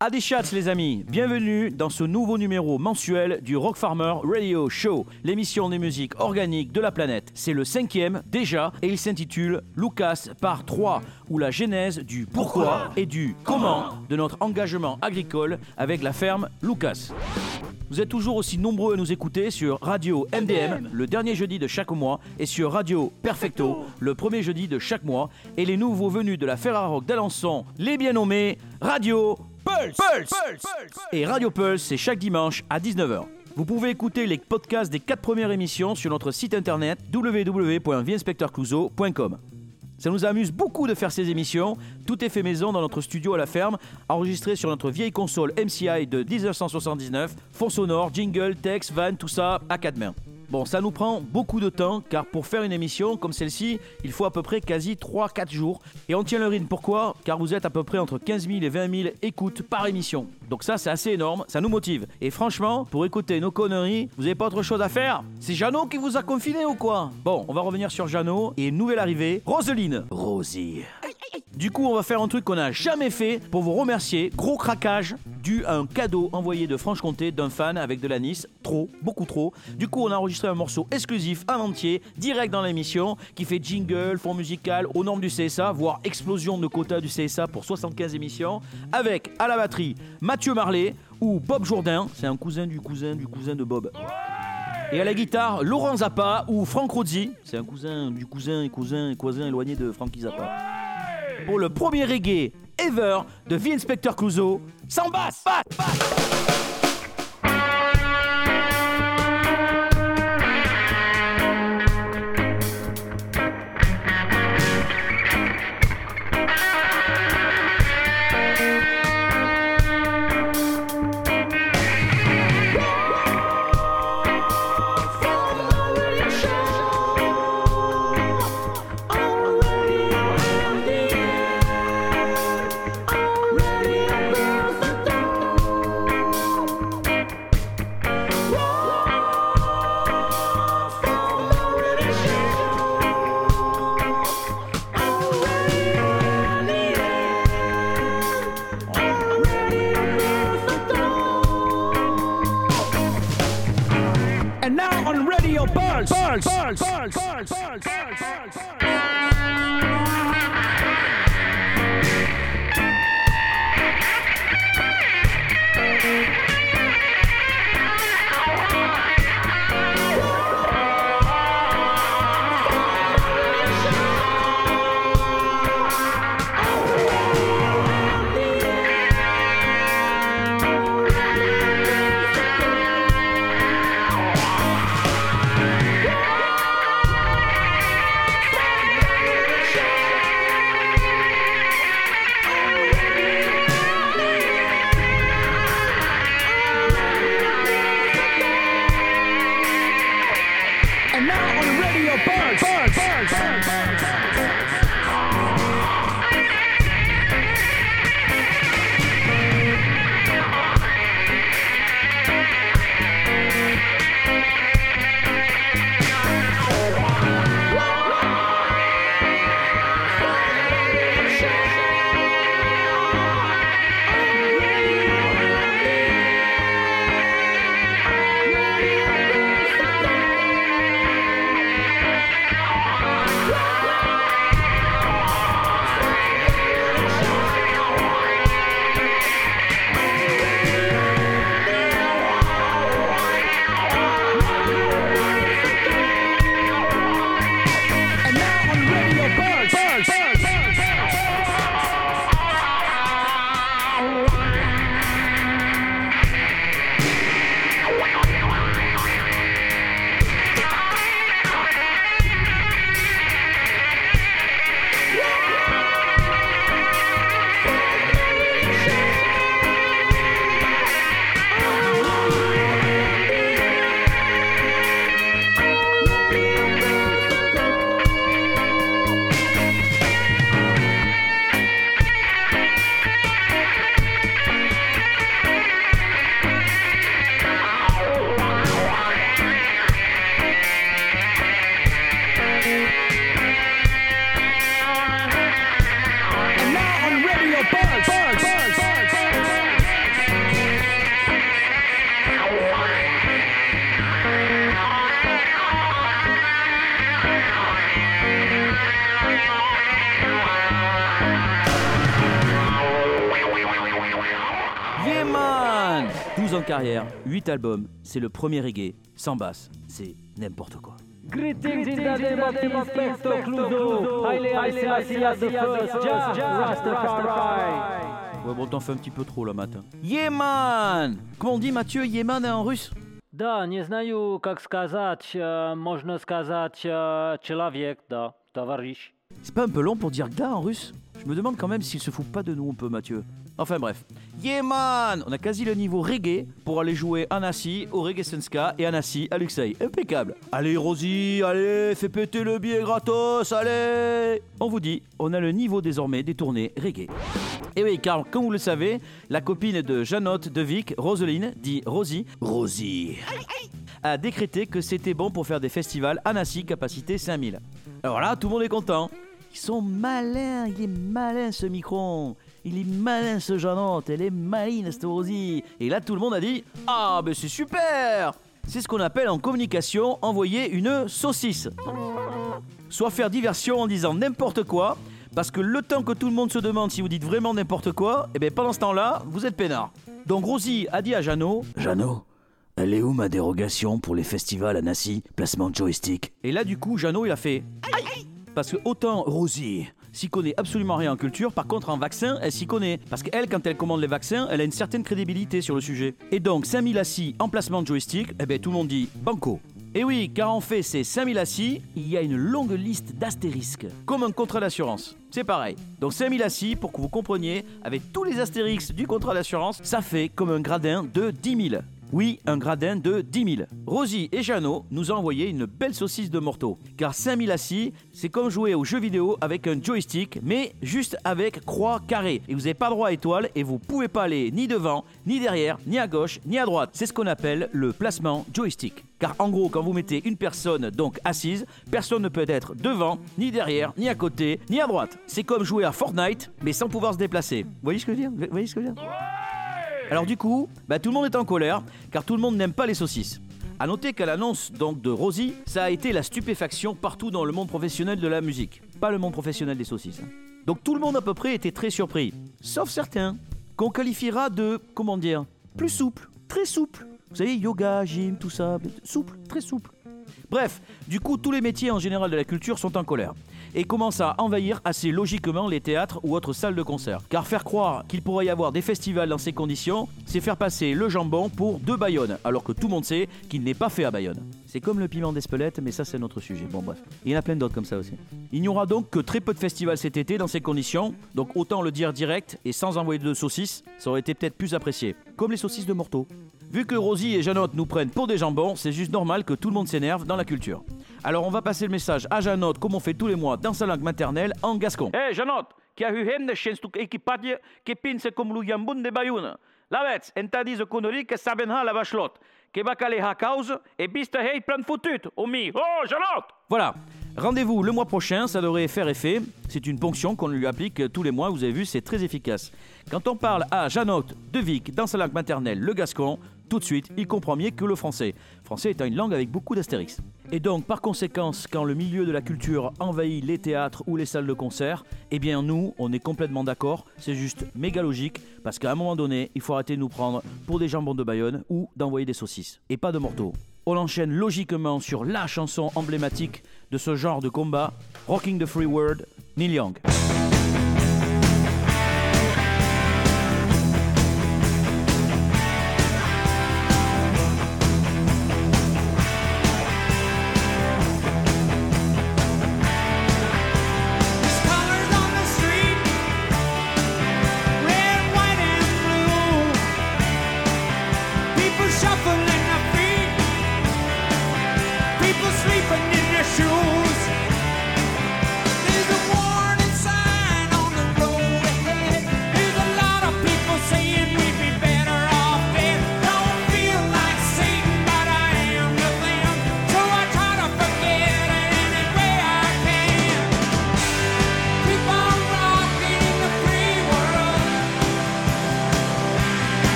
Adi Chats les amis, bienvenue dans ce nouveau numéro mensuel du Rock Farmer Radio Show, l'émission des musiques organiques de la planète. C'est le 5e déjà et il s'intitule Lucas Part 3, ou la genèse du pourquoi et du comment de notre engagement agricole avec la ferme Lucas. Vous êtes toujours aussi nombreux à nous écouter sur Radio MDM le dernier jeudi de chaque mois et sur Radio Perfecto le premier jeudi de chaque mois et les nouveaux venus de la Ferrarock d'Alençon, les bien nommés Radio Pulse. Et Radio Pulse, c'est chaque dimanche à 19h. Vous pouvez écouter les podcasts des 4 premières émissions sur notre site internet www.vieinspecteurclouseau.com. Ça nous amuse beaucoup de faire ces émissions. Tout est fait maison dans notre studio à la ferme, enregistré sur notre vieille console MCI de 1979, fond sonore, jingle, texte, van, tout ça à 4 mains. Bon, ça nous prend beaucoup de temps, car pour faire une émission comme celle-ci, il faut à peu près quasi 3-4 jours. Et on tient le rythme, pourquoi ? Car vous êtes à peu près entre 15 000 et 20 000 écoutes par émission. Donc ça, c'est assez énorme, ça nous motive. Et franchement, pour écouter nos conneries, vous n'avez pas autre chose à faire ? C'est Jeannot qui vous a confiné ou quoi ? Bon, on va revenir sur Jeannot, et nouvelle arrivée, Roselyne. Rosie. Du coup, on va faire un truc qu'on n'a jamais fait pour vous remercier. Gros craquage dû à un cadeau envoyé de Franche-Comté d'un fan avec de l'anis. Trop, beaucoup trop. Du coup, on a enregistré un morceau exclusif en entier, direct dans l'émission, qui fait jingle, fond musical, aux normes du CSA, voire explosion de quota du CSA pour 75 émissions, avec à la batterie Mathieu Marlet ou Bob Jourdain, c'est un cousin du cousin de Bob. Et à la guitare, Laurent Zappa ou Franck Rozzi, c'est un cousin du cousin éloigné de Frankie Zappa. Pour le premier reggae ever de The Inspector Clouseau, sans basse. And now on Radio Pulse. And now on Radio Pulse. 12 ans de carrière, 8 albums, c'est le premier reggae, sans basse, c'est n'importe quoi. Greetings in the name of the Inspector Clouseau. Haile Selassie the first, Jah Rastafari. Ouais bon, t'en fais un petit peu trop là matin. Yeman! Comment on dit Mathieu, Yeman en russe? Да, не знаю, как сказать. Можно сказать человек, да, товарищ. C'est pas un peu long pour dire gars en russe? Je me demande quand même s'il se fout pas de nous un peu Mathieu. Enfin bref. Yeman! On a quasi le niveau reggae pour aller jouer Annecy au Reggae Senska et Annecy à Luxeuil. Impeccable. Allez Rosie, allez, fais péter le billet gratos, allez! On vous dit, on a le niveau désormais des tournées reggae. Et oui, car comme vous le savez, la copine de Jeannotte de Vic, Roseline, dit Rosie, a décrété que c'était bon pour faire des festivals Annecy capacité 5000. Alors là, tout le monde est content. Ils sont malins, il est malin ce micron. Il est malin ce Jeannotte, elle est maline cette Rosie. Et là, tout le monde a dit « Ah, ben c'est super !» C'est ce qu'on appelle en communication envoyer une saucisse. Soit faire diversion en disant n'importe quoi, parce que le temps que tout le monde se demande si vous dites vraiment n'importe quoi, et bien pendant ce temps-là, vous êtes peinard. Donc Rosie a dit à Jeannot, elle est où ma dérogation pour les festivals à Nancy, placement de joystick? Et là du coup, Jeannot il a fait aïe. Parce que autant Rosie s'y connaît absolument rien en culture, par contre en vaccin, elle s'y connaît. Parce qu'elle, quand elle commande les vaccins, elle a une certaine crédibilité sur le sujet. Et donc 5000 assis en placement de joystick, eh bien tout le monde dit banco. Et oui, car en fait ces 5000 assis, il y a une longue liste d'astérisques, comme un contrat d'assurance. C'est pareil. Donc 5000 assis, pour que vous compreniez, avec tous les astérix du contrat d'assurance, ça fait comme un gradin de 10 000. Oui, un gradin de 10 000. Rosie et Jeannot nous ont envoyé une belle saucisse de morteau. Car 5000 assis, c'est comme jouer aux jeux vidéo avec un joystick, mais juste avec croix carrée. Et vous n'avez pas droit à étoile et vous pouvez pas aller ni devant, ni derrière, ni à gauche, ni à droite. C'est ce qu'on appelle le placement joystick. Car en gros, quand vous mettez une personne donc assise, personne ne peut être devant, ni derrière, ni à côté, ni à droite. C'est comme jouer à Fortnite, mais sans pouvoir se déplacer. Vous voyez ce que je veux dire? Alors du coup, tout le monde est en colère, car tout le monde n'aime pas les saucisses. A noter qu'à l'annonce donc de Rosie, ça a été la stupéfaction partout dans le monde professionnel de la musique. Pas le monde professionnel des saucisses. Donc tout le monde à peu près était très surpris. Sauf certains, qu'on qualifiera de, plus souple, très souple. Vous savez, yoga, gym, tout ça, souple, très souple. Bref, du coup, tous les métiers en général de la culture sont en colère et commencent à envahir assez logiquement les théâtres ou autres salles de concert. Car faire croire qu'il pourrait y avoir des festivals dans ces conditions, c'est faire passer le jambon pour 2 Bayonne, alors que tout le monde sait qu'il n'est pas fait à Bayonne. C'est comme le piment d'Espelette, mais ça c'est notre sujet. Bon bref, il y en a plein d'autres comme ça aussi. Il n'y aura donc que très peu de festivals cet été dans ces conditions, donc autant le dire direct et sans envoyer de saucisses, ça aurait été peut-être plus apprécié. Comme les saucisses de Morteau. Vu que Rosie et Jeannotte nous prennent pour des jambons, c'est juste normal que tout le monde s'énerve dans la culture. Alors on va passer le message à Jeannotte comme on fait tous les mois dans sa langue maternelle en gascon. Hé Jeannotte, qui a eu henne chez stuk équipage qui pince comme le jambon de Bayonne. La vets, en t'a dit de conneries que ça benha la vachelotte, qui va caler à cause et biste hey plein de foutut, au mi. Oh Jeannotte! Voilà. Rendez-vous le mois prochain, ça devrait faire effet. C'est une ponction qu'on lui applique tous les mois, vous avez vu, c'est très efficace. Quand on parle à Jeannotte de Vic dans sa langue maternelle, le gascon, tout de suite, il comprend mieux que le français. Français étant une langue avec beaucoup d'astérix. Et donc, par conséquence, quand le milieu de la culture envahit les théâtres ou les salles de concert, eh bien nous, on est complètement d'accord, c'est juste méga logique, parce qu'à un moment donné, il faut arrêter de nous prendre pour des jambons de Bayonne ou d'envoyer des saucisses, et pas de morteaux. On enchaîne logiquement sur la chanson emblématique de ce genre de combat, Rocking the Free World, Neil Young.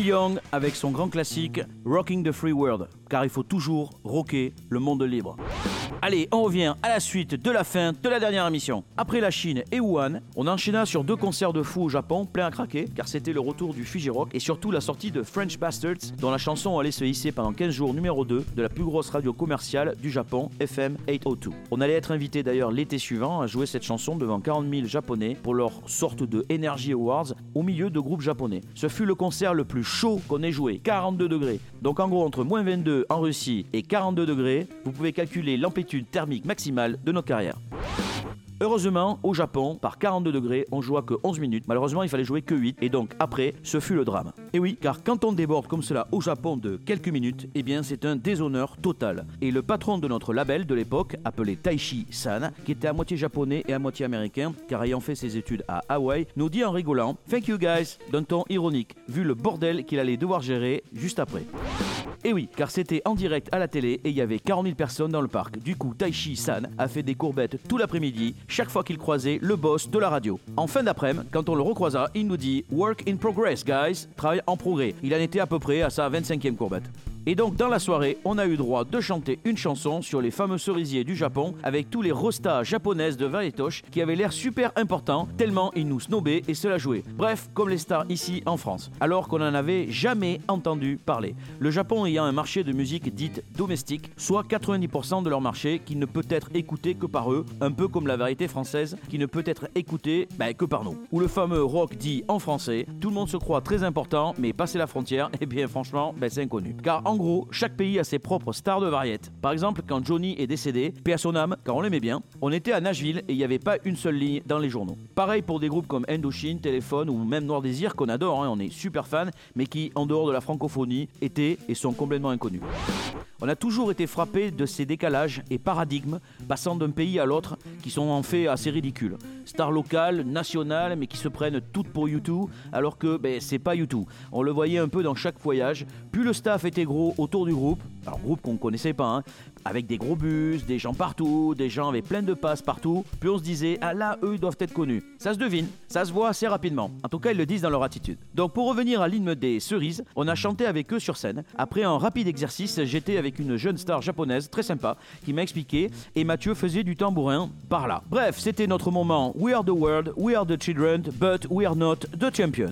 Young avec son grand classique Rocking the Free World, car il faut toujours rocker le monde libre. Allez, on revient à la suite de la fin de la dernière émission. Après la Chine et Wuhan, on enchaîna sur 2 concerts de fou au Japon, plein à craquer, car c'était le retour du Fujirock et surtout la sortie de French Bastards, dont la chanson allait se hisser pendant 15 jours numéro 2 de la plus grosse radio commerciale du Japon, FM 802. On allait être invité d'ailleurs l'été suivant à jouer cette chanson devant 40 000 Japonais pour leur sorte de Energy Awards au milieu de groupes japonais. Ce fut le concert le plus chaud qu'on ait joué, 42 degrés. Donc en gros, entre moins 22 en Russie et 42 degrés, vous pouvez calculer l'amplitude thermique maximale de notre carrière. Heureusement, au Japon, par 42 degrés, on joua que 11 minutes. Malheureusement, il fallait jouer que 8. Et donc, après, ce fut le drame. Et oui, car quand on déborde comme cela au Japon de quelques minutes, eh bien, c'est un déshonneur total. Et le patron de notre label de l'époque, appelé Taishi-san, qui était à moitié japonais et à moitié américain, car ayant fait ses études à Hawaï, nous dit en rigolant « Thank you guys », d'un ton ironique, vu le bordel qu'il allait devoir gérer juste après. Et oui, car c'était en direct à la télé et il y avait 40 000 personnes dans le parc. Du coup, Taishi-san a fait des courbettes tout l'après-midi, chaque fois qu'il croisait le boss de la radio. En fin d'après-midi, quand on le recroisa, il nous dit « Work in progress, guys », travail en progrès. Il en était à peu près à sa 25e courbette. Et donc dans la soirée, on a eu droit de chanter une chanson sur les fameux cerisiers du Japon avec tous les rostas japonaises de Valetoche qui avaient l'air super importants tellement ils nous snobaient et se la jouaient. Bref, comme les stars ici en France, alors qu'on n'en avait jamais entendu parler. Le Japon ayant un marché de musique dite domestique, soit 90% de leur marché qui ne peut être écouté que par eux, un peu comme la variété française qui ne peut être écoutée que par nous. Ou le fameux rock dit en français, tout le monde se croit très important, mais passer la frontière, et bien franchement, c'est inconnu. Car en gros, chaque pays a ses propres stars de variété. Par exemple, quand Johnny est décédé, paix à son âme, car on l'aimait bien, on était à Nashville et il n'y avait pas une seule ligne dans les journaux. Pareil pour des groupes comme Indochine, Téléphone ou même Noir Désir qu'on adore, on est super fans, mais qui, en dehors de la francophonie, étaient et sont complètement inconnus. On a toujours été frappé de ces décalages et paradigmes passant d'un pays à l'autre qui sont en fait assez ridicules. Stars locales, nationales, mais qui se prennent toutes pour U2, alors que c'est pas U2. On le voyait un peu dans chaque voyage. Plus le staff était gros autour du groupe, alors groupe qu'on connaissait pas, avec des gros bus, des gens partout, des gens avec plein de passes partout, puis on se disait, ah là, eux, ils doivent être connus. Ça se devine, ça se voit assez rapidement. En tout cas, ils le disent dans leur attitude. Donc pour revenir à l'hymne des Cerises, on a chanté avec eux sur scène. Après un rapide exercice, j'étais avec une jeune star japonaise très sympa qui m'a expliqué et Mathieu faisait du tambourin par là. Bref, c'était notre moment We are the world, we are the children, but we are not the champion.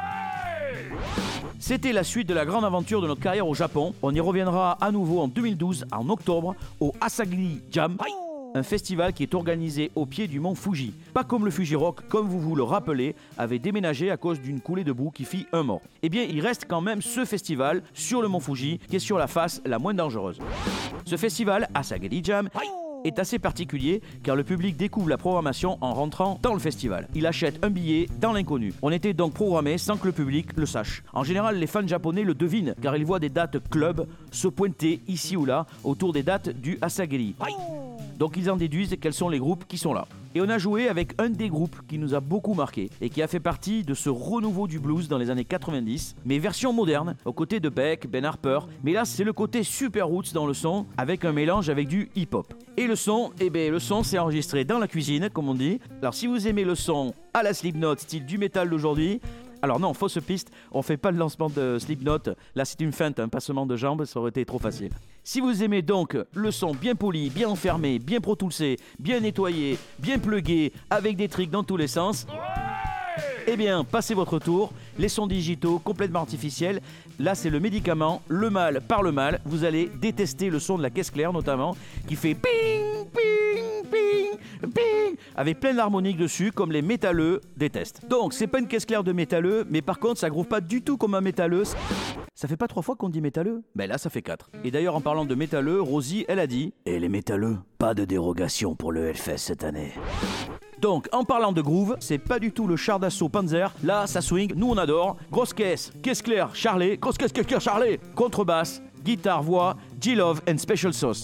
C'était la suite de la grande aventure de notre carrière au Japon. On y reviendra à nouveau en 2012, en octobre, au Asagiri Jam, un festival qui est organisé au pied du mont Fuji. Pas comme le Fujirock, comme vous vous le rappelez, avait déménagé à cause d'une coulée de boue qui fit un mort. Eh bien, il reste quand même ce festival sur le mont Fuji, qui est sur la face la moins dangereuse. Ce festival, Asagiri Jam, est assez particulier car le public découvre la programmation en rentrant dans le festival. Il achète un billet dans l'inconnu. On était donc programmé sans que le public le sache. En général, les fans japonais le devinent car ils voient des dates club se pointer ici ou là autour des dates du Asagiri. Donc ils en déduisent quels sont les groupes qui sont là. Et on a joué avec un des groupes qui nous a beaucoup marqué et qui a fait partie de ce renouveau du blues dans les années 90, mais version moderne, aux côtés de Beck, Ben Harper. Mais là, c'est le côté super roots dans le son, avec un mélange avec du hip-hop. Et le son, le son s'est enregistré dans la cuisine, comme on dit. Alors si vous aimez le son à la Slipknot, style du métal d'aujourd'hui, alors non, fausse piste, on fait pas le lancement de Slipknot, là c'est une feinte, un passement de jambes, ça aurait été trop facile. Si vous aimez donc le son bien poli, bien enfermé, bien pro-toolsé, bien nettoyé, bien plugué, avec des tricks dans tous les sens, eh bien, passez votre tour, les sons digitaux complètement artificiels, là c'est le médicament, le mal par le mal, vous allez détester le son de la caisse claire notamment, qui fait ping, ping, ping, ping, avec plein d'harmoniques dessus, comme les métalleux détestent. Donc, c'est pas une caisse claire de métalleux, mais par contre, ça groove pas du tout comme un métalleux. Ça fait pas 3 fois qu'on dit métalleux ? Là, ça fait 4. Et d'ailleurs, en parlant de métalleux, Rosie, elle a dit « Et les métalleux, pas de dérogation pour le Hellfest cette année ». Donc, en parlant de groove, c'est pas du tout le char d'assaut Panzer. Là, ça swing, nous on adore. Grosse caisse claire, Charlet, grosse caisse claire, Charlet. Contrebasse, guitare, voix, G-Love and Special Sauce.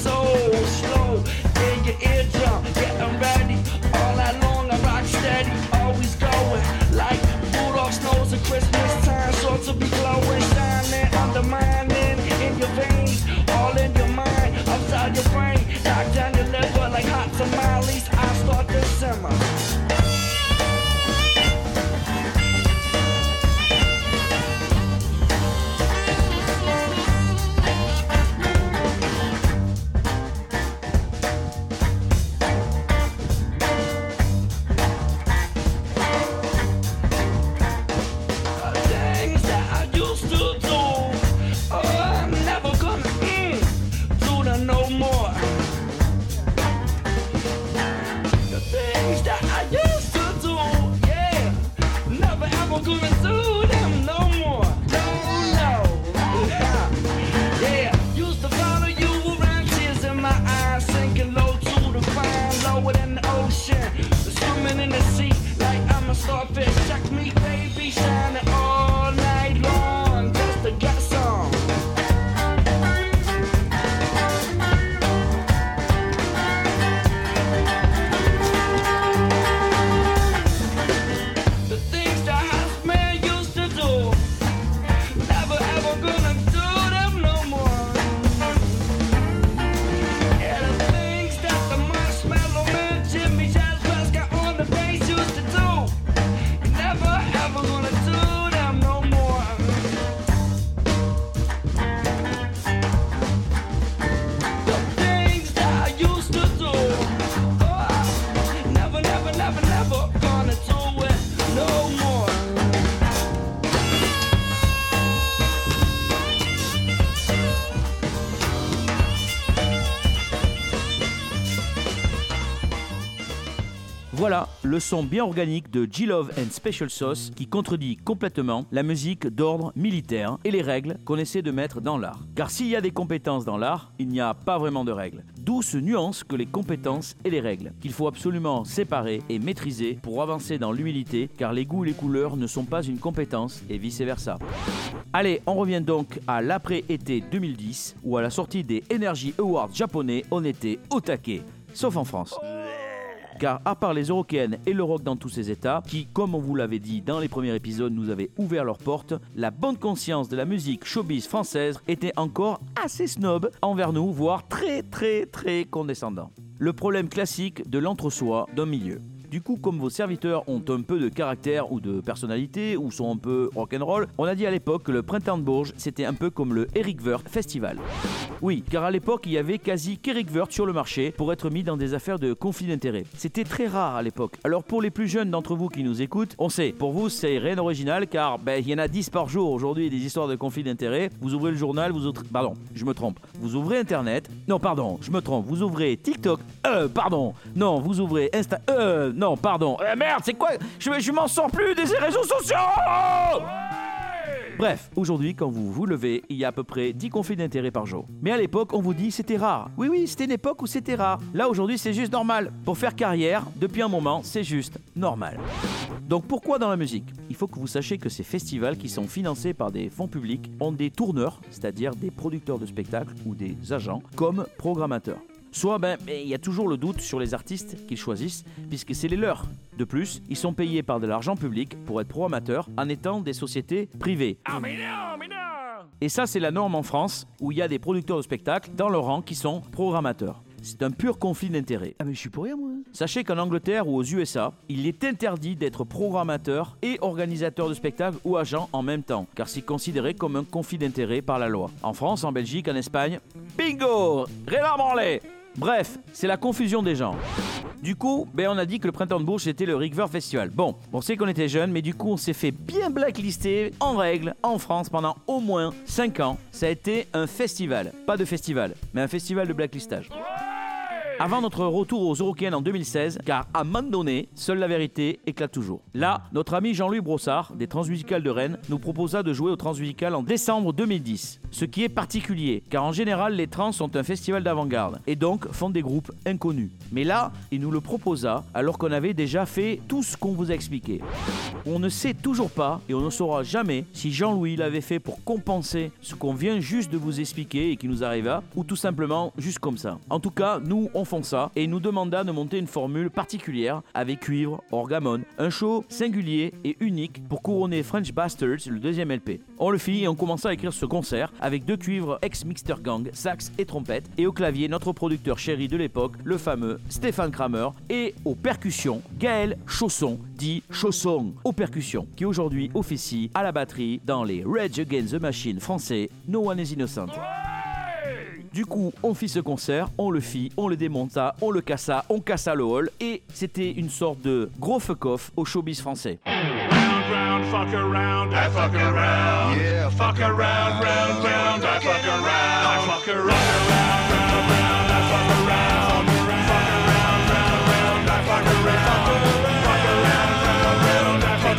so slow in your eardrum, getting ready. All night long I rock steady, always going like Rudolph's nose at Christmas time. Sort to be glowing, shining, undermining in your veins, all in your mind, upside your brain, knock down your liver like hot tamales. I start to simmer. Voilà, le son bien organique de G-Love and Special Sauce qui contredit complètement la musique d'ordre militaire et les règles qu'on essaie de mettre dans l'art. Car s'il y a des compétences dans l'art, il n'y a pas vraiment de règles. D'où ce nuance que les compétences et les règles, qu'il faut absolument séparer et maîtriser pour avancer dans l'humilité, car les goûts et les couleurs ne sont pas une compétence et vice-versa. Allez, on revient donc à l'après-été 2010, où à la sortie des Energy Awards japonais, on était au taquet, sauf en France. Car à part les Eurokéennes et le rock dans tous ses états, qui, comme on vous l'avait dit dans les premiers épisodes, nous avaient ouvert leurs portes, la bonne conscience de la musique showbiz française était encore assez snob envers nous, voire très condescendant. Le problème classique de l'entre-soi d'un milieu. Du coup, comme vos serviteurs ont un peu de caractère ou de personnalité, ou sont un peu rock'n'roll, on a dit à l'époque que le Printemps de Bourges, c'était un peu comme le Eric Woerth Festival. Oui, car à l'époque, il y avait quasi qu'Eric Woerth sur le marché pour être mis dans des affaires de conflit d'intérêts. C'était très rare à l'époque. Alors pour les plus jeunes d'entre vous qui nous écoutent, on sait, pour vous, c'est rien d'original, car il y en a 10 par jour aujourd'hui des histoires de conflit d'intérêts. Vous ouvrez le journal, Pardon, je me trompe. Vous ouvrez Internet. Non, pardon, je me trompe. Vous ouvrez TikTok. Pardon. Non, vous ouvrez Insta... Non, pardon. Merde, c'est quoi? Je m'en sors plus des réseaux sociaux. Bref, aujourd'hui, quand vous vous levez, il y a à peu près 10 conflits d'intérêts par jour. Mais à l'époque, on vous dit c'était rare. Oui, c'était une époque où c'était rare. Là, aujourd'hui, c'est juste normal. Pour faire carrière, depuis un moment, c'est juste normal. Donc pourquoi dans la musique? Il faut que vous sachiez que ces festivals qui sont financés par des fonds publics ont des tourneurs, c'est-à-dire des producteurs de spectacles ou des agents, comme programmateurs. Soit, il y a toujours le doute sur les artistes qu'ils choisissent, puisque c'est les leurs. De plus, ils sont payés par de l'argent public pour être programmateurs en étant des sociétés privées. Ah mais non. Et ça, c'est la norme en France, où il y a des producteurs de spectacles dans leur rang qui sont programmateurs. C'est un pur conflit d'intérêts. Ah mais je suis pour rien moi. Sachez qu'en Angleterre ou aux USA, il est interdit d'être programmateur et organisateur de spectacles ou agent en même temps, car c'est considéré comme un conflit d'intérêts par la loi. En France, en Belgique, en Espagne, bingo, rien à branler. Bref, c'est la confusion des genres. Du coup, on a dit que le Printemps de Bourges c'était le Eric Woerth Festival. Bon, on sait qu'on était jeunes, mais du coup on s'est fait bien blacklister en règle en France pendant au moins 5 ans. Ça a été un festival, pas de festival, mais un festival de blacklistage. Avant notre retour aux Eurocaines en 2016, car à un moment donné, seule la vérité éclate toujours. Là, notre ami Jean-Louis Brossard, des Transmusicales de Rennes, nous proposa de jouer aux Transmusicales en décembre 2010. Ce qui est particulier, car en général, les trans sont un festival d'avant-garde, et donc font des groupes inconnus. Mais là, il nous le proposa, alors qu'on avait déjà fait tout ce qu'on vous a expliqué. On ne sait toujours pas, et on ne saura jamais, si Jean-Louis l'avait fait pour compenser ce qu'on vient juste de vous expliquer et qui nous arriva, ou tout simplement juste comme ça. En tout cas, nous, on font ça, et il nous demanda de monter une formule particulière, avec cuivre, orgamone, un show singulier et unique pour couronner French Bastards, le deuxième LP. On le fit et on commença à écrire ce concert, avec 2 cuivres ex-Mixter Gang, sax et trompette, et au clavier, notre producteur chéri de l'époque, le fameux Stéphane Kramer, et aux percussions, Gaël Chausson, dit Chausson, aux percussions, qui aujourd'hui officie à la batterie dans les Rage Against the Machine français, No One is Innocent. Du coup, on fit ce concert, on le fit, on le démonta, on le cassa, on cassa le hall, et c'était une sorte de gros fuck-off au showbiz français. Round, fuck around, I fuck around. Yeah, fuck around, round, round, I fuck around. I fuck around, round, round, round, I fuck around. Fuck around, round, round, I fuck around. Fuck around, round, round, I fuck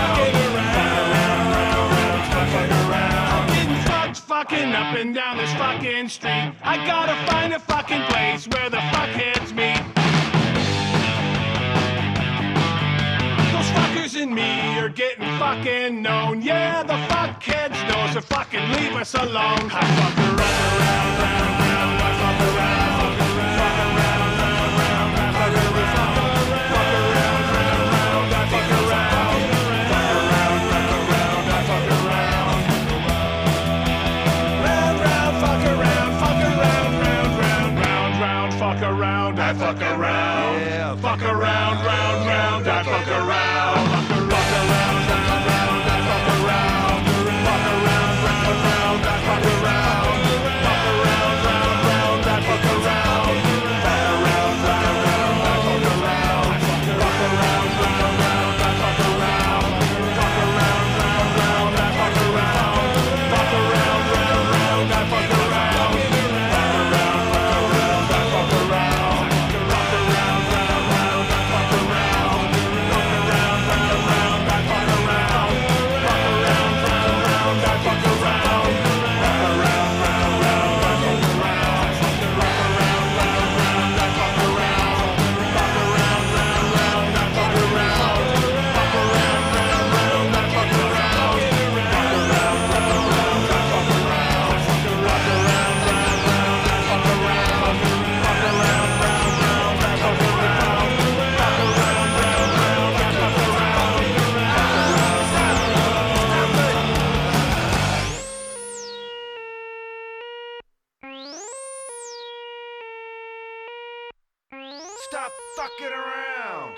around. I'm getting fucked, fucking up and down this fucking street. I gotta find a fucking place where the fuckheads meet. Those fuckers and me are getting fucking known. Yeah, the fuckheads know, so fucking leave us alone. I fuck around, round, round, round, I fuck around. Fuck around, round, round, I fuck around. Fuck around, round, round, I fuck around. Fuck around, round, round, I fuck around. Round, round, fuck around, round, round, round, round, fuck around, I fuck around. Yeah, fuck around, round, round, I fuck around. Fuck around, round, round, I fuck around. Fuck around, round, round, I fuck around. Fuck around, round, round, I fuck around. Fuck around, round, round, I fuck around. Fuck around, round, round, I fuck around. Fuck around, round, round, I fuck around. Fuck around, round, round, I fuck around. Fuck around, round, round, I fuck around. Fuck around, round, round, I fuck around. Fuck around, round, round, I fuck around. Fuck around, round, round, I fuck around. Fuck around, round, round, I fuck around. Fuck around, round, round, I fuck around. Fuck around, round, round, I fuck around. Fuck around, round, round, I fuck around. Fuck around, round, round, I fuck around. Fuck around, round, round, I fuck around. Fuck around, round, round, I fuck around. Fuck around, round, round, I fuck Stop fucking around.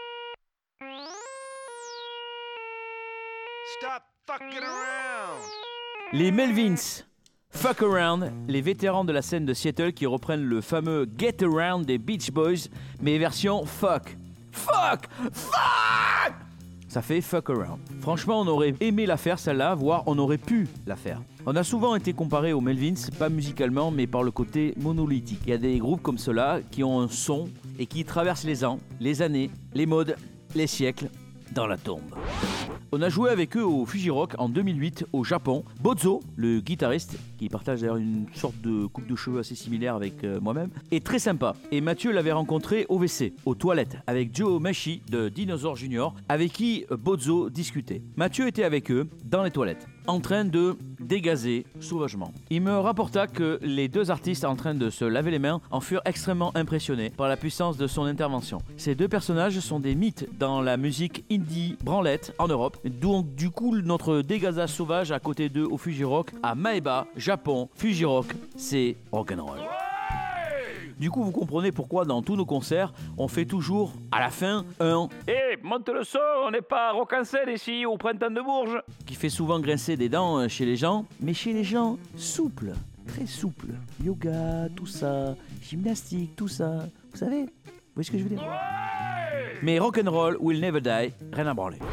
Stop fucking around. Les Melvins, Fuck Around, les vétérans de la scène de Seattle qui reprennent le fameux Get Around des Beach Boys, mais version fuck. Fuck! Fuck! Ça fait Fuck Around. Franchement, on aurait aimé la faire celle-là, voire on aurait pu la faire. On a souvent été comparé aux Melvins, pas musicalement, mais par le côté monolithique. Il y a des groupes comme ceux-là qui ont un son et qui traversent les ans, les années, les modes, les siècles, dans la tombe. On a joué avec eux au Fujirock en 2008 au Japon. Bozo, le guitariste, qui partage d'ailleurs une sorte de coupe de cheveux assez similaire avec moi-même, est très sympa. Et Mathieu l'avait rencontré au WC, aux toilettes, avec Joe Meshi de Dinosaur Junior, avec qui Bozo discutait. Mathieu était avec eux dans les toilettes, en train de dégazer sauvagement. Il me rapporta que les deux artistes en train de se laver les mains en furent extrêmement impressionnés par la puissance de son intervention. Ces deux personnages sont des mythes dans la musique indie branlette en Europe, donc du coup notre dégazage sauvage à côté d'eux au Fujirock à Maeba, Japon. Fujirock, c'est rock'n'roll. Du coup, vous comprenez pourquoi dans tous nos concerts, on fait toujours, à la fin, un « Eh, monte le son, on n'est pas à Rock-en-Seine ici, au printemps de Bourges !» qui fait souvent grincer des dents chez les gens, mais chez les gens souples, très souples. Yoga, tout ça, gymnastique, tout ça. Vous savez ce que je veux dire? Mais rock'n'roll will never die, rien à branler.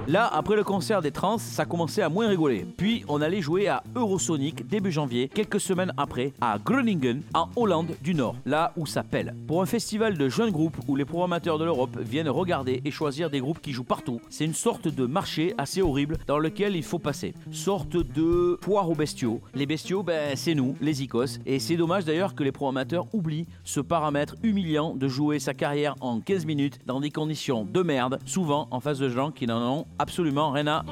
Là, après le concert des Trans, ça commençait à moins rigoler. Puis, on allait jouer à Eurosonic début janvier, quelques semaines après, à Groningen, en Hollande du Nord, là où ça pèle. Pour un festival de jeunes groupes où les programmateurs de l'Europe viennent regarder et choisir des groupes qui jouent partout. C'est une sorte de marché assez horrible dans lequel il faut passer. Sorte de poire aux bestiaux. Les bestiaux, c'est nous, les icos. Et c'est dommage d'ailleurs que les programmateurs oublient ce paramètre humiliant de jouer sa carrière en 15 minutes dans des conditions de merde, souvent en face de gens qui n'en ont absolument rien à...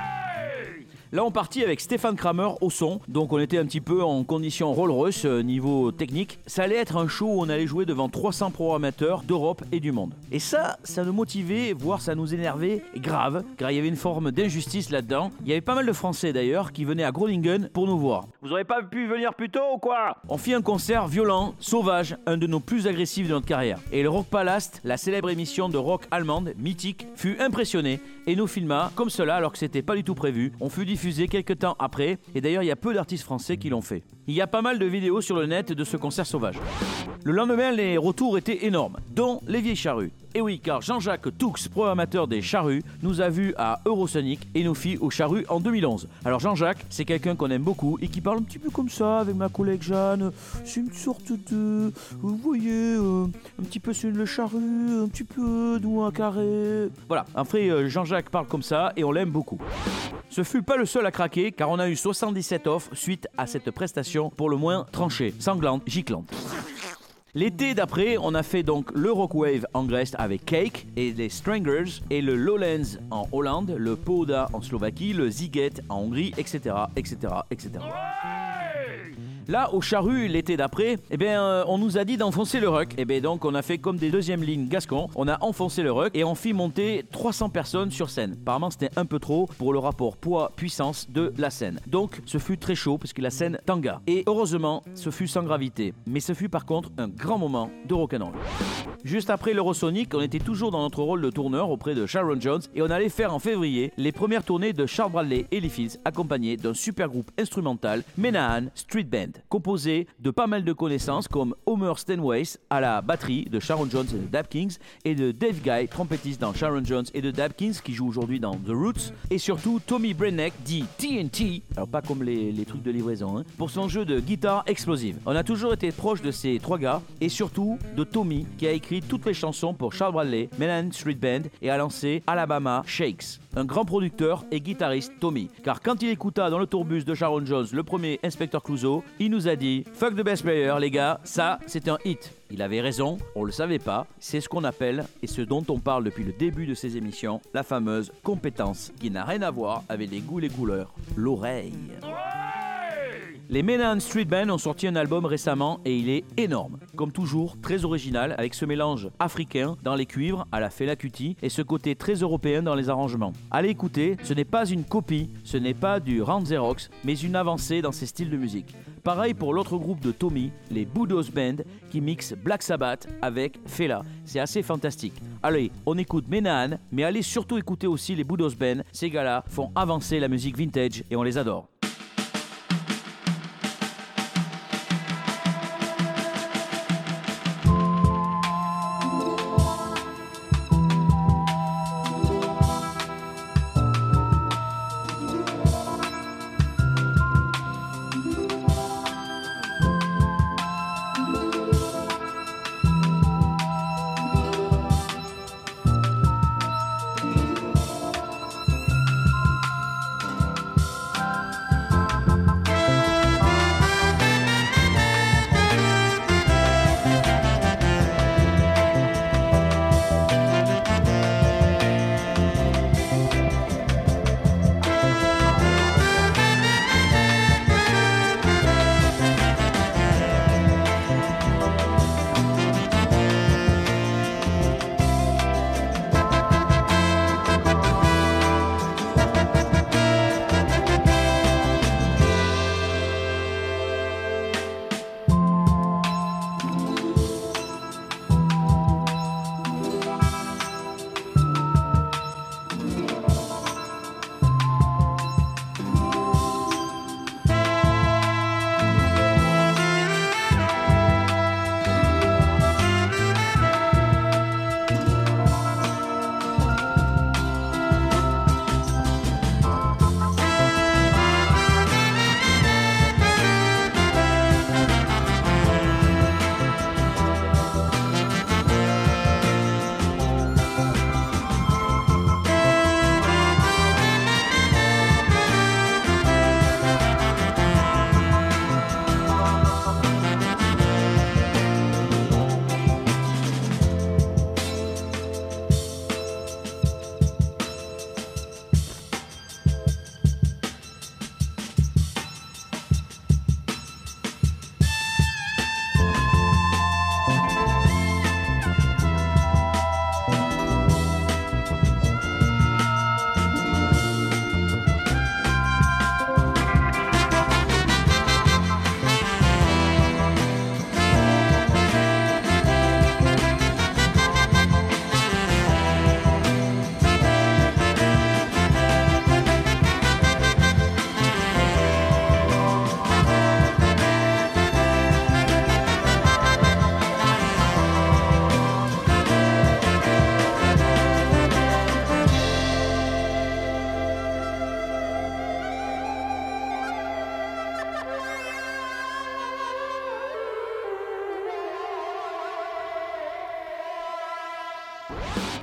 Là, on partit avec Stéphane Kramer au son, donc on était un petit peu en condition Rolls-Royce niveau technique. Ça allait être un show où on allait jouer devant 300 programmateurs d'Europe et du monde. Et ça nous motivait, voire ça nous énervait grave, car il y avait une forme d'injustice là-dedans. Il y avait pas mal de Français d'ailleurs qui venaient à Groningen pour nous voir. Vous auriez pas pu venir plus tôt ou quoi? On fit un concert violent, sauvage, un de nos plus agressifs de notre carrière. Et le Rock Palast, la célèbre émission de rock allemande, mythique, fut impressionné et nous filma comme cela alors que c'était pas du tout prévu. On fut diffusé quelques temps après, et d'ailleurs il y a peu d'artistes français qui l'ont fait. Il y a pas mal de vidéos sur le net de ce concert sauvage. Le lendemain, les retours étaient énormes, dont les vieilles charrues. Et oui, car Jean-Jacques Toux, programmateur des charrues, nous a vus à Eurosonic et nous fit aux charrues en 2011. Alors Jean-Jacques, c'est quelqu'un qu'on aime beaucoup et qui parle un petit peu comme ça avec ma collègue Jeanne. C'est une sorte de... Vous voyez, un petit peu sur le charrue, un petit peu d'où un carré... Voilà, après Jean-Jacques parle comme ça et on l'aime beaucoup. Ce fut pas le seul à craquer car on a eu 77 offres suite à cette prestation pour le moins tranchée, sanglante, giclante. L'été d'après, on a fait donc le Rockwave en Grèce avec Cake et les Strangers, et le Lowlands en Hollande, le Poda en Slovaquie, le Ziget en Hongrie, etc., etc., etc. Là, au Charru, l'été d'après, on nous a dit d'enfoncer le ruck. Donc, on a fait comme des deuxièmes lignes gascons. On a enfoncé le ruck et on fit monter 300 personnes sur scène. Apparemment, c'était un peu trop pour le rapport poids-puissance de la scène. Donc, ce fut très chaud parce que la scène tanga. Et heureusement, ce fut sans gravité. Mais ce fut par contre un grand moment de rock'n'roll. Juste après l'Eurosonic, on était toujours dans notre rôle de tourneur auprès de Sharon Jones et on allait faire en février les premières tournées de Charles Bradley et les Fields, accompagnés d'un super groupe instrumental, Menahan Street Band, composé de pas mal de connaissances comme Homer Stenways à la batterie de Sharon Jones et de Dap Kings, et de Dave Guy, trompettiste dans Sharon Jones et de Dap Kings qui joue aujourd'hui dans The Roots, et surtout Tommy Brenneck dit TNT, alors pas comme les trucs de livraison, pour son jeu de guitare explosive. On a toujours été proche de ces trois gars et surtout de Tommy qui a écrit toutes les chansons pour Charles Bradley, Menahan Street Band, et a lancé Alabama Shakes. Un grand producteur et guitariste, Tommy, car quand il écouta dans le tourbus de Sharon Jones le premier Inspector Clouseau, il nous a dit « Fuck the best player les gars, ça c'est un hit ». Il avait raison, on le savait pas, c'est ce qu'on appelle, et ce dont on parle depuis le début de ces émissions, la fameuse compétence qui n'a rien à voir avec les goûts et les couleurs, l'oreille. Les Menahan Street Band ont sorti un album récemment et il est énorme. Comme toujours, très original avec ce mélange africain dans les cuivres à la Fela Kuti et ce côté très européen dans les arrangements. Allez écouter, ce n'est pas une copie, ce n'est pas du Round Xerox, mais une avancée dans ces styles de musique. Pareil pour l'autre groupe de Tommy, les Budos Band, qui mixent Black Sabbath avec Fela. C'est assez fantastique. Allez, on écoute Menahan, mais allez surtout écouter aussi les Budos Band. Ces gars-là font avancer la musique vintage et on les adore.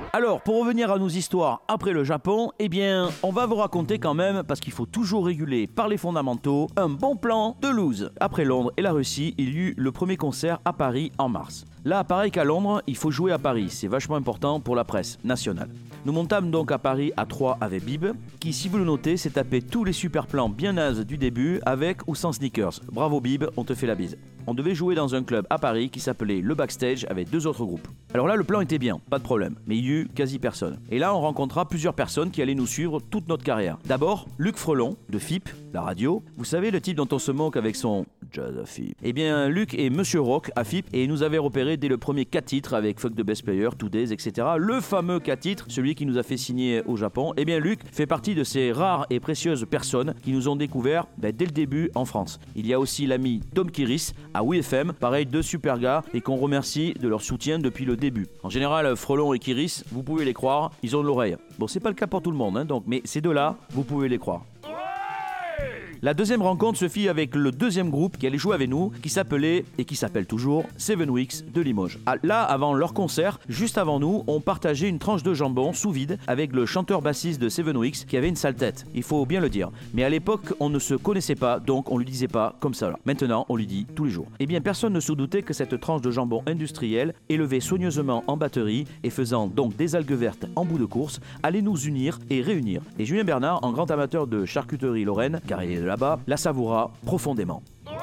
Alors, pour revenir à nos histoires après le Japon, eh bien, on va vous raconter quand même, parce qu'il faut toujours réguler par les fondamentaux, un bon plan de loose. Après Londres et la Russie, il y eut le premier concert à Paris en mars. Là, pareil qu'à Londres, il faut jouer à Paris, c'est vachement important pour la presse nationale. Nous montâmes donc à Paris à 3 avec Bib, qui, si vous le notez, s'est tapé tous les super plans bien nazes du début, avec ou sans sneakers. Bravo Bib, on te fait la bise. On devait jouer dans un club à Paris qui s'appelait Le Backstage avec 2 autres groupes. Alors là, le plan était bien, pas de problème, mais il y eut quasi personne. Et là, on rencontra plusieurs personnes qui allaient nous suivre toute notre carrière. D'abord, Luc Frelon, de FIP, la radio. Vous savez, le type dont on se moque avec son jazz à FIP. Eh bien, Luc est Monsieur Rock à FIP et il nous avait repéré dès le premier 4 titres avec Fuck the Best Player, 2 Days, etc. Le fameux 4 titres, celui qui nous a fait signer au Japon. Eh bien, Luc fait partie de ces rares et précieuses personnes qui nous ont découvert dès le début en France. Il y a aussi l'ami Tom Kiris à WeFM, pareil, 2 super gars et qu'on remercie de leur soutien depuis le début. En général, Frelon et Kiris, vous pouvez les croire, ils ont de l'oreille. Bon, c'est pas le cas pour tout le monde, donc, mais ces deux-là, vous pouvez les croire. La deuxième rencontre se fit avec le deuxième groupe qui allait jouer avec nous, qui s'appelait, et qui s'appelle toujours, Seven Weeks de Limoges. Là, avant leur concert, juste avant nous, on partageait une tranche de jambon sous vide avec le chanteur-bassiste de Seven Weeks qui avait une sale tête, il faut bien le dire. Mais à l'époque, on ne se connaissait pas, donc on lui disait pas comme ça. Maintenant, on lui dit tous les jours. Eh bien, personne ne se doutait que cette tranche de jambon industriel, élevée soigneusement en batterie et faisant donc des algues vertes en bout de course, allait nous unir et réunir. Et Julien Bernard, en grand amateur de charcuterie lorraine, car il est de là-bas, la savoura profondément.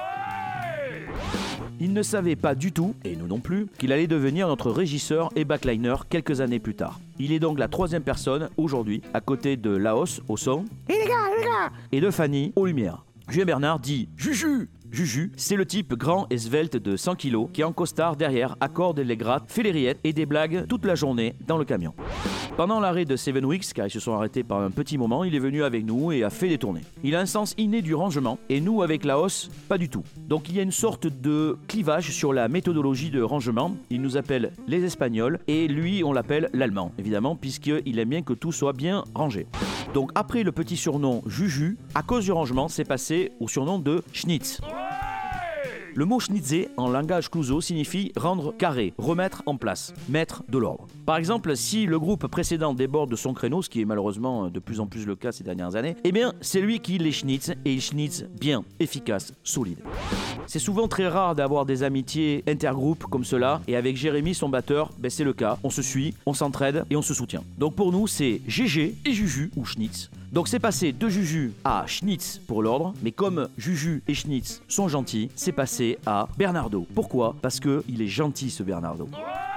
Il ne savait pas du tout, et nous non plus, qu'il allait devenir notre régisseur et backliner quelques années plus tard. Il est donc la 3e personne aujourd'hui, à côté de Laos au son, et de Fanny aux lumières. Julien Bernard dit Juju. Juju, c'est le type grand et svelte de 100 kg qui en costard derrière accorde les grattes, fait les rillettes et des blagues toute la journée dans le camion. Pendant l'arrêt de Seven Weeks, car ils se sont arrêtés par un petit moment, il est venu avec nous et a fait des tournées. Il a un sens inné du rangement et nous avec Laos, pas du tout. Donc il y a une sorte de clivage sur la méthodologie de rangement. Il nous appelle les Espagnols et lui on l'appelle l'Allemand, évidemment, puisqu'il aime bien que tout soit bien rangé. Donc après le petit surnom Juju, à cause du rangement, c'est passé au surnom de Schnitz. Le mot schnitzer en langage clouseau signifie rendre carré, remettre en place, mettre de l'ordre. Par exemple, si le groupe précédent déborde de son créneau, ce qui est malheureusement de plus en plus le cas ces dernières années, eh bien c'est lui qui les schnitz et il schnitz bien, efficace, solide. C'est souvent très rare d'avoir des amitiés intergroupes comme cela et avec Jérémy, son batteur, c'est le cas. On se suit, on s'entraide et on se soutient. Donc pour nous, c'est GG et Juju ou Schnitz. Donc c'est passé de Juju à Schnitz pour l'ordre, mais comme Juju et Schnitz sont gentils, c'est passé à Bernardo. Pourquoi ? Parce qu'il est gentil ce Bernardo.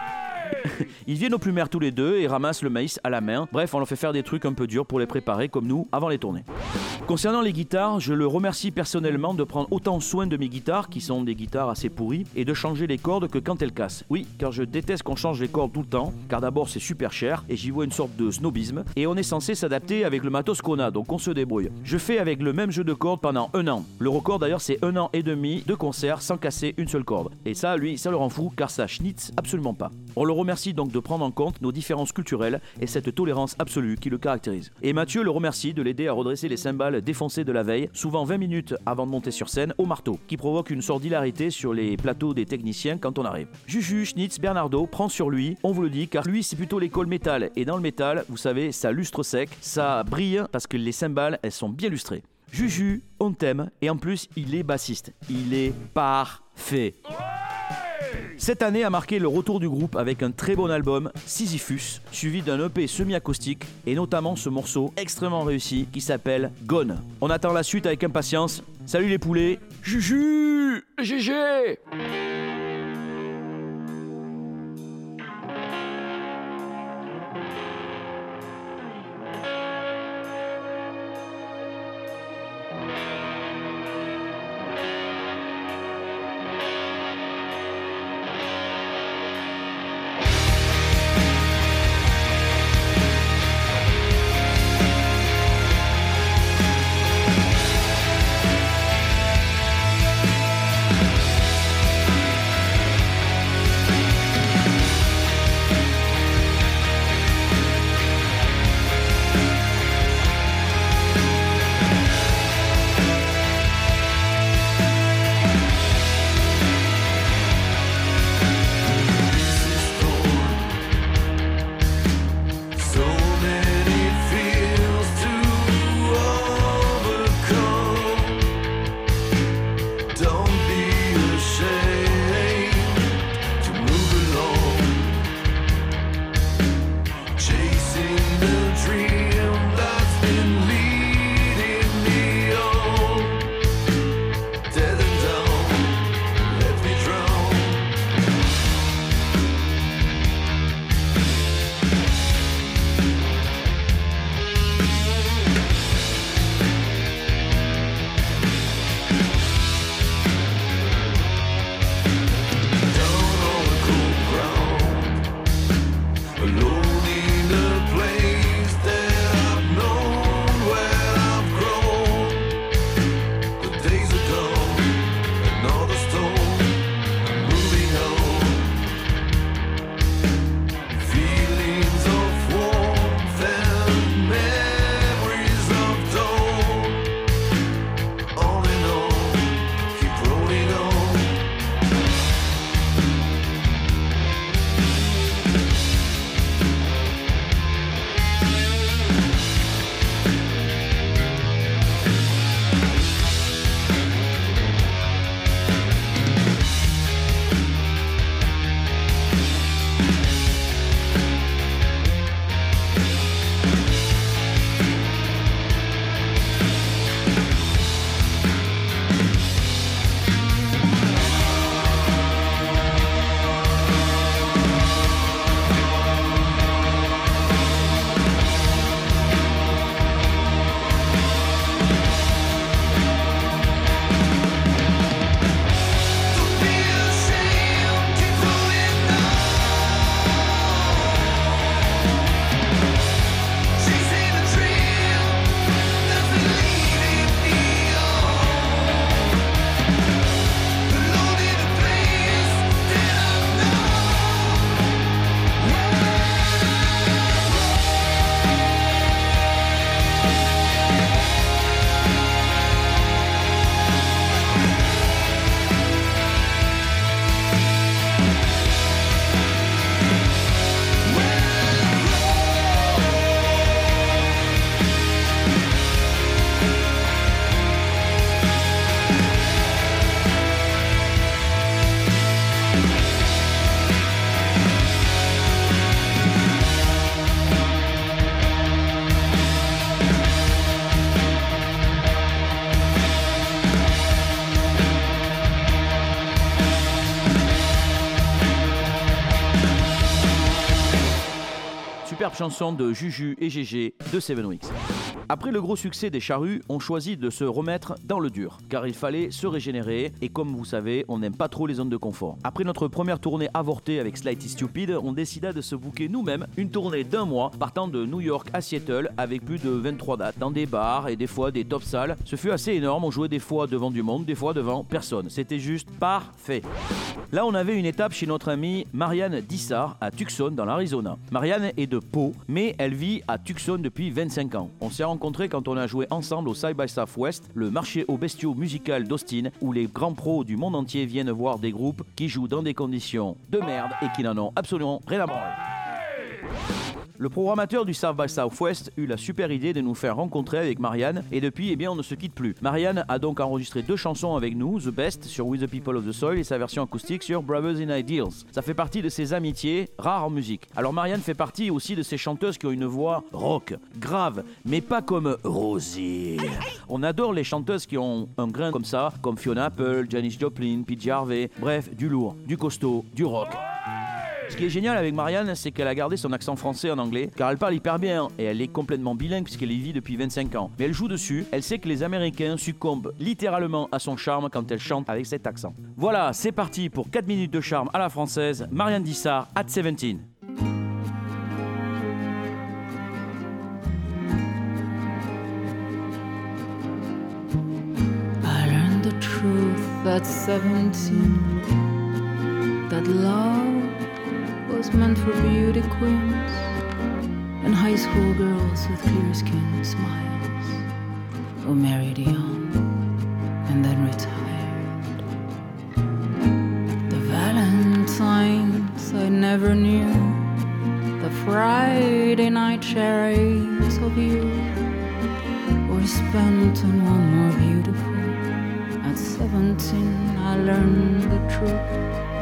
Ils viennent aux Plumaires tous les deux et ramassent le maïs à la main. Bref, on leur fait faire des trucs un peu durs pour les préparer comme nous avant les tournées. Concernant les guitares, je le remercie personnellement de prendre autant soin de mes guitares, qui sont des guitares assez pourries, et de changer les cordes que quand elles cassent. Oui, car je déteste qu'on change les cordes tout le temps, car d'abord c'est super cher, et j'y vois une sorte de snobisme, et on est censé s'adapter avec le matos qu'on a, donc on se débrouille. Je fais avec le même jeu de cordes pendant 1 an. Le record d'ailleurs c'est 1 an et demi de concert sans casser une seule corde. Et ça, lui, ça le rend fou, car ça schnitz absolument pas. On le remercie donc de prendre en compte nos différences culturelles et cette tolérance absolue qui le caractérise. Et Mathieu le remercie de l'aider à redresser les cymbales défoncées de la veille, souvent 20 minutes avant de monter sur scène, au marteau, qui provoque une sorte d'hilarité sur les plateaux des techniciens quand on arrive. Juju, Schnitz, Bernardo prend sur lui, on vous le dit, car lui c'est plutôt l'école métal, et dans le métal, vous savez, ça lustre sec, ça brille parce que les cymbales, elles sont bien lustrées. Juju, on t'aime, et en plus, il est bassiste. Il est parfait. Cette année a marqué le retour du groupe avec un très bon album, Sisyphus, suivi d'un EP semi-acoustique et notamment ce morceau extrêmement réussi qui s'appelle Gone. On attend la suite avec impatience. Salut les poulets, Juju, GG. Superbe chanson de Juju et Gégé de Seven Weeks. Après le gros succès des Charrues, on choisit de se remettre dans le dur, car il fallait se régénérer et comme vous savez, on n'aime pas trop les zones de confort. Après notre première tournée avortée avec Slightly Stupid, on décida de se booker nous-mêmes une tournée d'1 mois partant de New York à Seattle avec plus de 23 dates dans des bars et des fois des top salles. Ce fut assez énorme, on jouait des fois devant du monde, des fois devant personne. C'était juste parfait. Là, on avait une étape chez notre amie Marianne Dissart à Tucson dans l'Arizona. Marianne est de Pau, mais elle vit à Tucson depuis 25 ans. On s'est rencontrés quand on a joué ensemble au Side by Southwest, le marché aux bestiaux musical d'Austin, où les grands pros du monde entier viennent voir des groupes qui jouent dans des conditions de merde et qui n'en ont absolument rien à branler. Le programmateur du South by Southwest eut la super idée de nous faire rencontrer avec Marianne et depuis, on ne se quitte plus. Marianne a donc enregistré 2 chansons avec nous, The Best sur We the People of the Soil et sa version acoustique sur Brothers in Ideals. Ça fait partie de ses amitiés rares en musique. Alors Marianne fait partie aussi de ces chanteuses qui ont une voix rock, grave, mais pas comme Rosie. On adore les chanteuses qui ont un grain comme ça, comme Fiona Apple, Janis Joplin, Pete Harvey, bref, du lourd, du costaud, du rock. Ce qui est génial avec Marianne, c'est qu'elle a gardé son accent français en anglais, car elle parle hyper bien et elle est complètement bilingue puisqu'elle y vit depuis 25 ans. Mais elle joue dessus, elle sait que les Américains succombent littéralement à son charme quand elle chante avec cet accent. Voilà, c'est parti pour 4 minutes de charme à la française, Marianne Dissart, at 17. I learned the truth at 17, that love was meant for beauty queens and high school girls with clear skin smiles who married young and then retired. The Valentines I never knew, the Friday night charades of you were spent on one more beautiful. At 17 I learned the truth.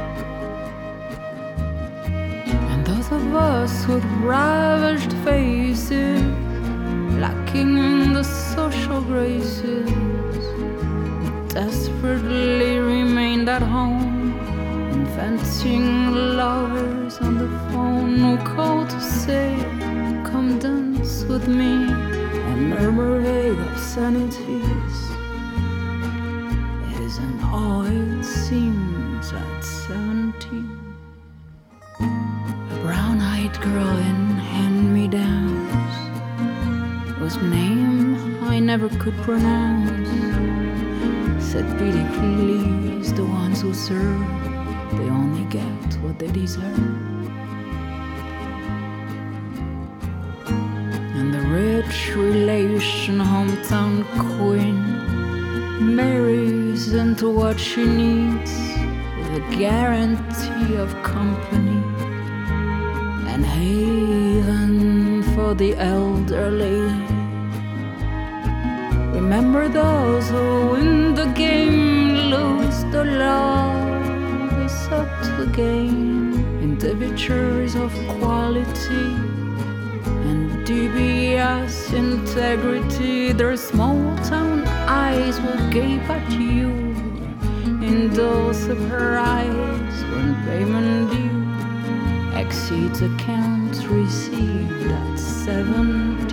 Of us with ravaged faces, lacking in the social graces, desperately remained at home, inventing lovers on the phone who called to say, come dance with me, and murmur vague obscenities. Isn't all it seems at 17? Brown-eyed girl in hand-me-downs, whose name I never could pronounce, said pity please, the ones who serve, they only get what they deserve. And the rich relation hometown queen marries into what she needs with a guarantee of company and haven for the elderly. Remember those who win the game lose the love. They sucked the game into debitures of quality and DBS integrity. Their small town eyes will gape at you in dull surprise when payment due exceeds accounts received at 17.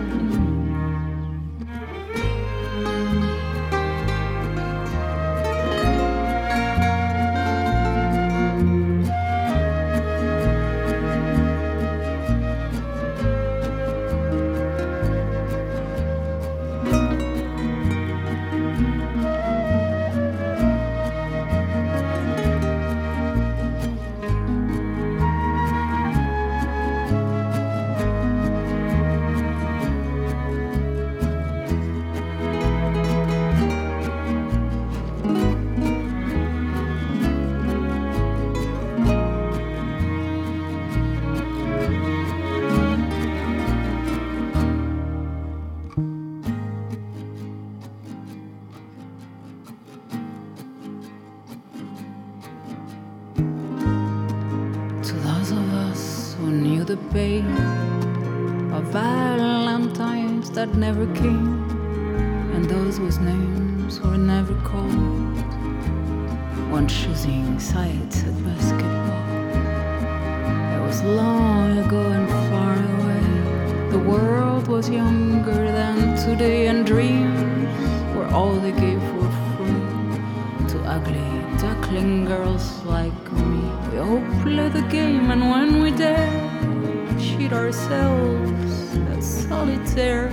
The pain of Valentines that never came, and those whose names were never called, when choosing sides at basketball. It was long ago and far away. The world was younger than today, and dreams were all they gave for free to ugly duckling girls like me. We all play the game, and when we dare cheat ourselves at solitaire,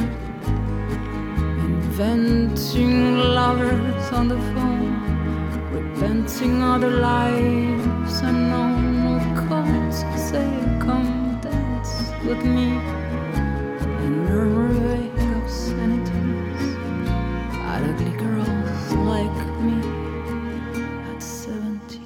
inventing lovers on the phone, repenting other lives unknown. Will calls say, come dance with me, and murmur vague obscenities at ugly girls like me at 17.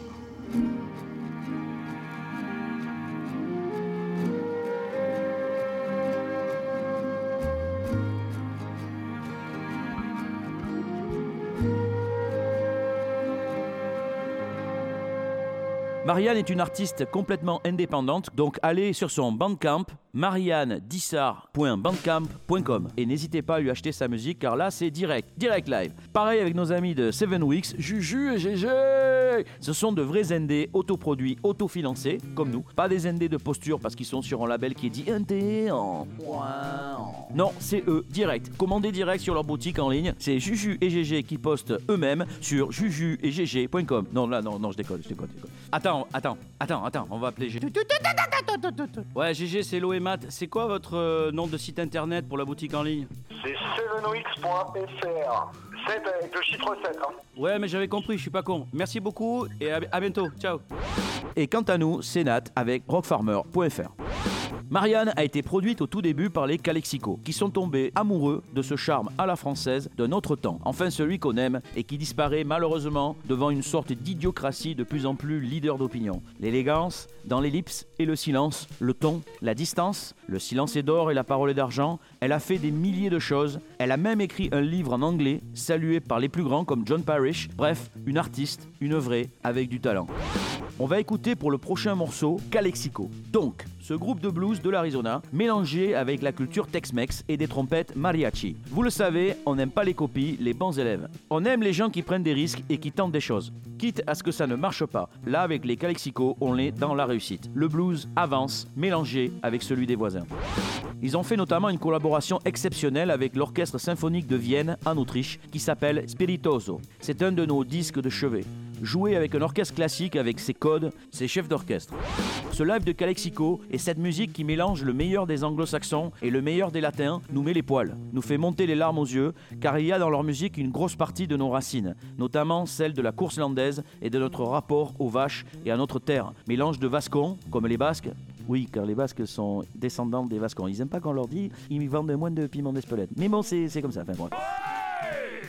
Marianne est une artiste complètement indépendante, donc allez sur son Bandcamp, mariannedissart.bandcamp.com, et n'hésitez pas à lui acheter sa musique, car là c'est direct live. Pareil avec nos amis de 7 Weeks, Juju et GG. Ce sont de vrais indés autoproduits, autofinancés, comme nous. Pas des indés de posture parce qu'ils sont sur un label qui est dit indé en... Non, c'est eux, direct. Commandez direct sur leur boutique en ligne. C'est Juju et GG qui postent eux-mêmes sur jujuetgg.com. Non, là, non, je déconne. Attends, on va appeler GG. Ouais, GG, c'est l'OEMAT. C'est quoi votre nom de site internet pour la boutique en ligne? C'est 7weeks.fr. 7 avec le chiffre 7. Hein. Ouais, mais j'avais compris, je suis pas con. Merci beaucoup et à bientôt. Ciao. Et quant à nous, c'est Nat avec rockfarmer.fr. Marianne a été produite au tout début par les Calexico, qui sont tombés amoureux de ce charme à la française de notre temps, enfin celui qu'on aime et qui disparaît malheureusement devant une sorte d'idiocratie de plus en plus leader d'opinion. L'élégance, dans l'ellipse et le silence, le ton, la distance, le silence est d'or et la parole est d'argent. Elle a fait des milliers de choses, elle a même écrit un livre en anglais, salué par les plus grands comme John Parrish. Bref, une artiste, une vraie, avec du talent. On va écouter pour le prochain morceau Calexico. Donc, ce groupe de blues de l'Arizona, mélangé avec la culture Tex-Mex et des trompettes mariachi. Vous le savez, on n'aime pas les copies, les bons élèves. On aime les gens qui prennent des risques et qui tentent des choses, quitte à ce que ça ne marche pas. Là, avec les Calexico, on est dans la réussite. Le blues avance, mélangé avec celui des voisins. Ils ont fait notamment une collaboration exceptionnelle avec l'Orchestre symphonique de Vienne, en Autriche, qui s'appelle Spiritoso. C'est un de nos disques de chevet. Jouer avec un orchestre classique avec ses codes, ses chefs d'orchestre. Ce live de Calexico et cette musique qui mélange le meilleur des anglo-saxons et le meilleur des latins nous met les poils, nous fait monter les larmes aux yeux, car il y a dans leur musique une grosse partie de nos racines, notamment celle de la course landaise et de notre rapport aux vaches et à notre terre. Mélange de vascons, comme les Basques. Oui, car les Basques sont descendants des Vascons. Ils aiment pas qu'on leur dit, ils vendent moins de piment d'Espelette. Mais bon, c'est comme ça, enfin bref.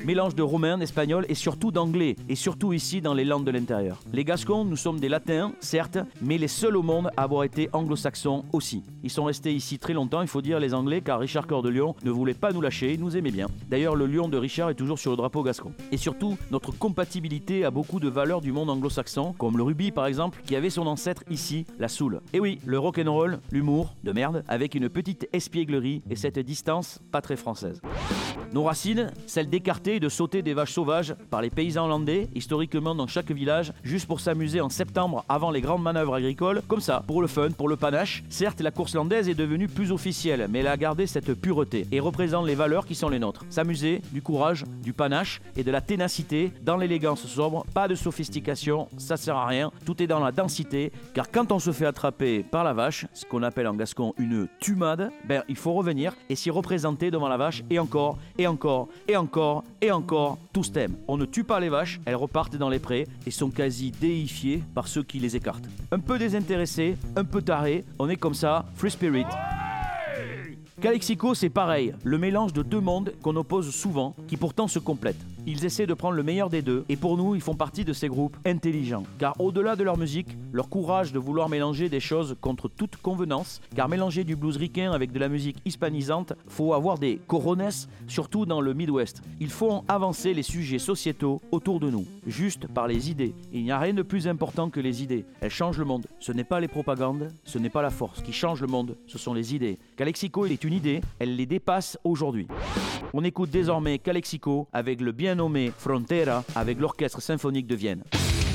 Mélange de romain, d'espagnol et surtout d'anglais, et surtout ici dans les Landes de l'intérieur. Les Gascons, nous sommes des latins, certes, mais les seuls au monde à avoir été anglo-saxons aussi. Ils sont restés ici très longtemps, il faut dire les Anglais, car Richard Cœur de Lion ne voulait pas nous lâcher, il nous aimait bien. D'ailleurs, le lion de Richard est toujours sur le drapeau gascon. Et surtout, notre compatibilité a beaucoup de valeurs du monde anglo-saxon, comme le rugby par exemple, qui avait son ancêtre ici, la soul. Et oui, le rock'n'roll, l'humour, de merde, avec une petite espièglerie et cette distance pas très française. Nos racines, celles d'écarter et de sauter des vaches sauvages par les paysans hollandais, historiquement dans chaque village, juste pour s'amuser en septembre avant les grandes manœuvres agricoles, comme ça, pour le fun, pour le panache. Certes, la course landaise est devenue plus officielle, mais elle a gardé cette pureté et représente les valeurs qui sont les nôtres. S'amuser, du courage, du panache et de la ténacité, dans l'élégance sobre, pas de sophistication, ça sert à rien, tout est dans la densité, car quand on se fait attraper par la vache, ce qu'on appelle en gascon une tumade, ben il faut revenir et s'y représenter devant la vache et encore, et encore, et encore, et encore, tous t'aiment. On ne tue pas les vaches, elles repartent dans les prés et sont quasi déifiées par ceux qui les écartent. Un peu désintéressé, un peu taré, on est comme ça, free spirit. Calexico, c'est pareil, le mélange de deux mondes qu'on oppose souvent, qui pourtant se complètent. Ils essaient de prendre le meilleur des deux, et pour nous, ils font partie de ces groupes intelligents. Car au-delà de leur musique, leur courage de vouloir mélanger des choses contre toute convenance, car mélanger du blues ricain avec de la musique hispanisante, faut avoir des corones, surtout dans le Midwest. Ils font avancer les sujets sociétaux autour de nous, juste par les idées. Il n'y a rien de plus important que les idées. Elles changent le monde. Ce n'est pas les propagandes, ce n'est pas la force. Ce qui change le monde, ce sont les idées. Calexico, il est une idée, elle les dépasse aujourd'hui. On écoute désormais Calexico avec le bien nommé Frontera avec l'Orchestre Symphonique de Vienne.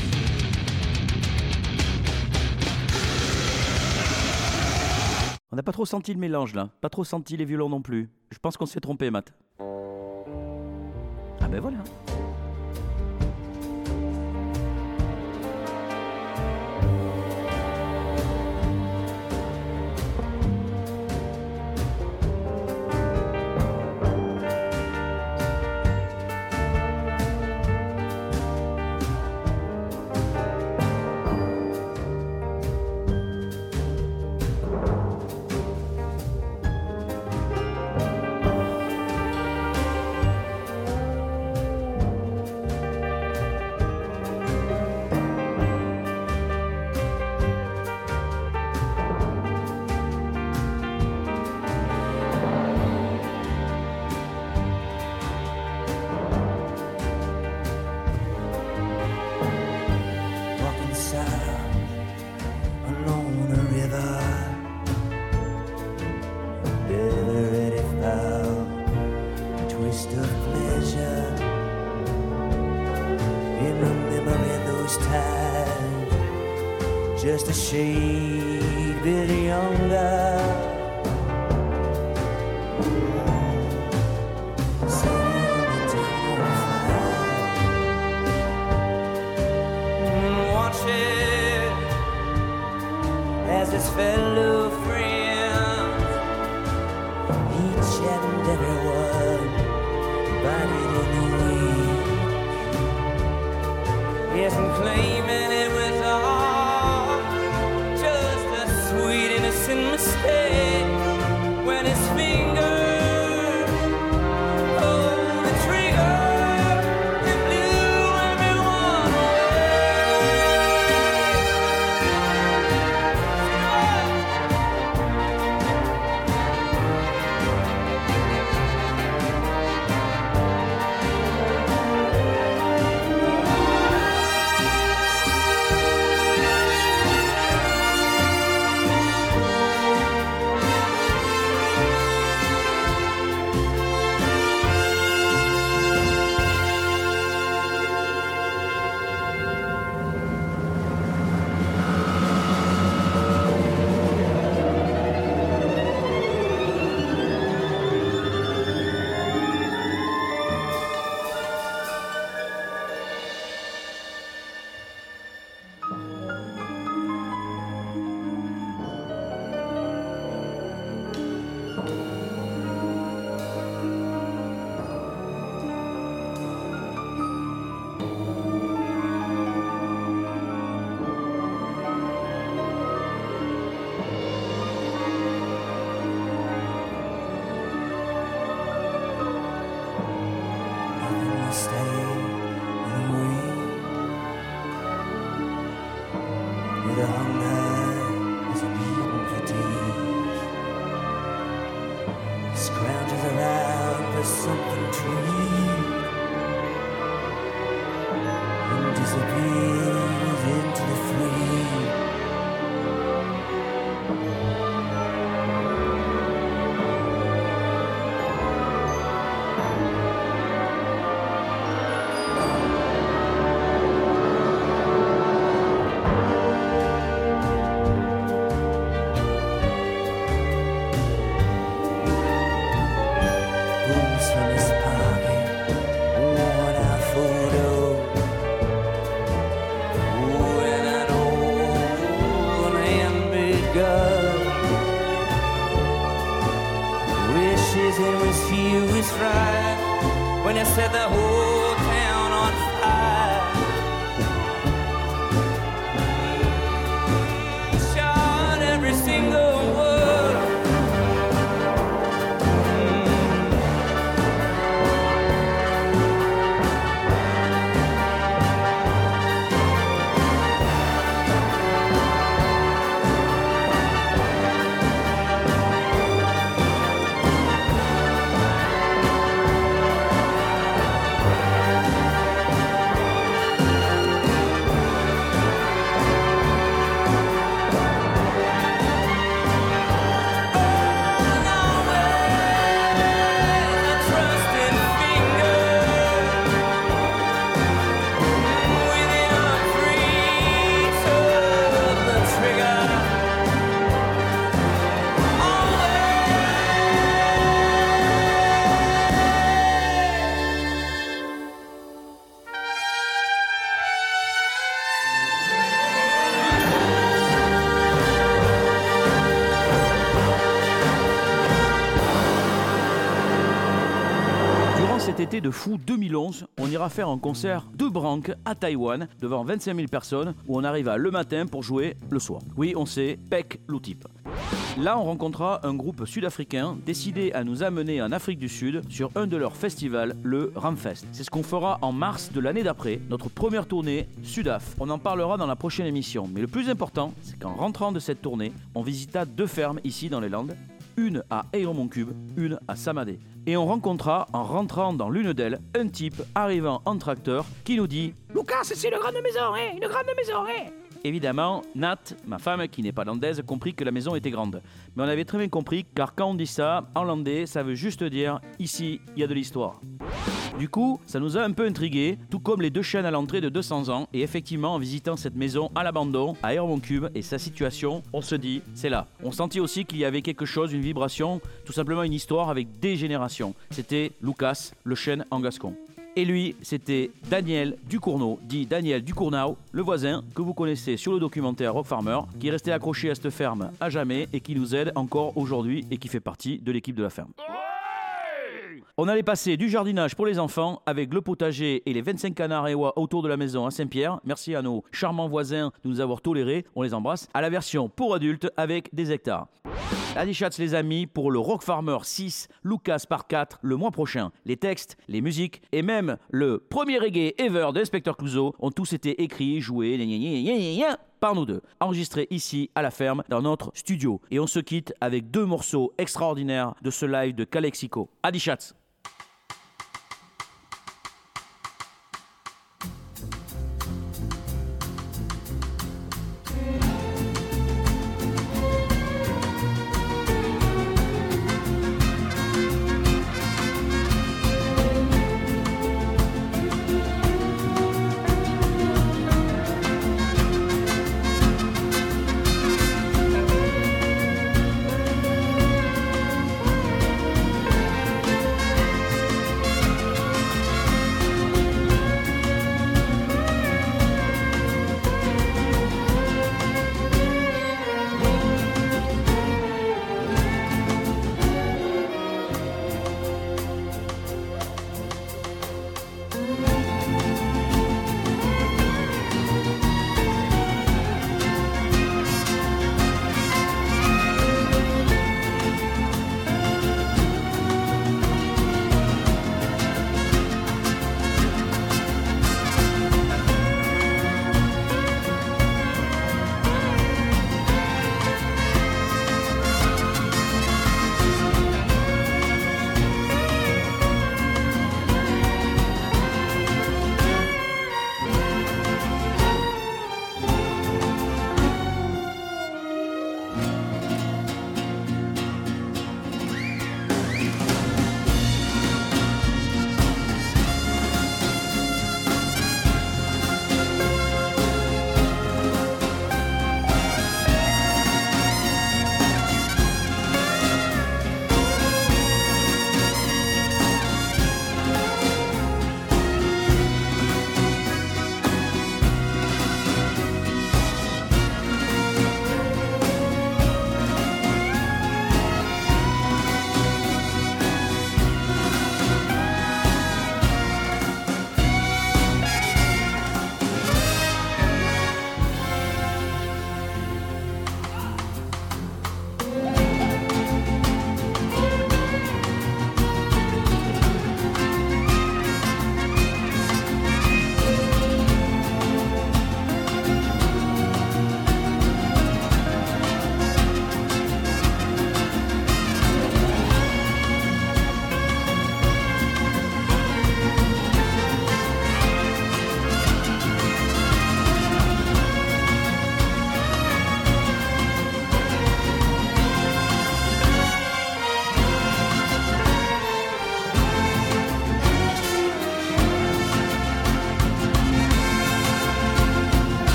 On n'a pas trop senti le mélange là, pas trop senti les violons non plus. Je pense qu'on s'est trompé, Matt. Ah ben voilà. Just a shade bit younger. Watch it as his fellow friends, each and every one, buried in the weed. Yes, I'm claiming it was all just a sweet innocent mistake when his finger pulled the trigger and blew everyone disappears into the free. Booms from his pocket, worn out photo. When an old man God wishes it was he who was right when you set the whole town on fire. Shot every single word. Durant cet été de fou 2011, on ira faire un concert de branque à Taïwan devant 25 000 personnes où on arriva le matin pour jouer le soir. Oui, on sait, Pek Lutip. Là, on rencontra un groupe sud-africain décidé à nous amener en Afrique du Sud sur un de leurs festivals, le Ramfest. C'est ce qu'on fera en mars de l'année d'après, notre première tournée Sudaf. On en parlera dans la prochaine émission. Mais le plus important, c'est qu'en rentrant de cette tournée, on visita 2 fermes ici dans les Landes, une à Eyre-Moncube, une à Samadé. Et on rencontra, en rentrant dans l'une d'elles, un type arrivant en tracteur qui nous dit « Lucas, c'est une grande maison, hein, une grande maison, hein !» Évidemment, Nat, ma femme qui n'est pas landaise, comprit que la maison était grande. Mais on avait très bien compris, car quand on dit ça, en landais, ça veut juste dire « ici, il y a de l'histoire ». Du coup, ça nous a un peu intrigués, tout comme les 2 chênes à l'entrée de 200 ans. Et effectivement, en visitant cette maison à l'abandon, à Eyre-Moncube, et sa situation, on se dit, c'est là. On sentit aussi qu'il y avait quelque chose, une vibration, tout simplement une histoire avec des générations. C'était Lucas, le chêne en gascon. Et lui, c'était Daniel Ducournau, dit Daniel Ducournau, le voisin que vous connaissez sur le documentaire Rock Farmer, qui est resté accroché à cette ferme à jamais et qui nous aide encore aujourd'hui et qui fait partie de l'équipe de la ferme. On allait passer du jardinage pour les enfants avec le potager et les 25 canards et oies autour de la maison à Saint-Pierre. Merci à nos charmants voisins de nous avoir tolérés, on les embrasse. À la version pour adultes avec des hectares. Adichatz les amis pour le Rock Farmer 6, Lucas par 4 le mois prochain. Les textes, les musiques et même le premier reggae ever d'Inspecteur Clouseau ont tous été écrits, joués, par nous deux, enregistrés ici à la ferme dans notre studio. Et on se quitte avec 2 morceaux extraordinaires de ce live de Calexico. Adichatz.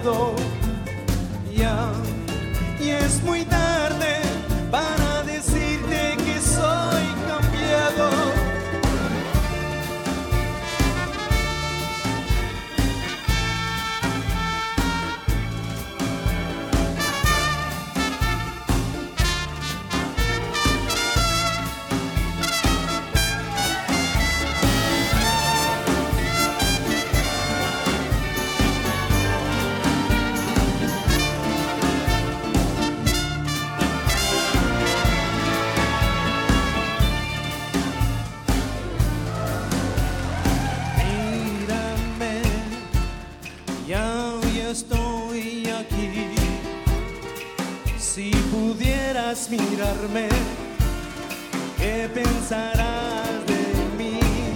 cambiado ya, y es muy tarde para decirte que soy cambiado. Estoy aquí. Si pudieras mirarme, ¿qué pensarás de mí?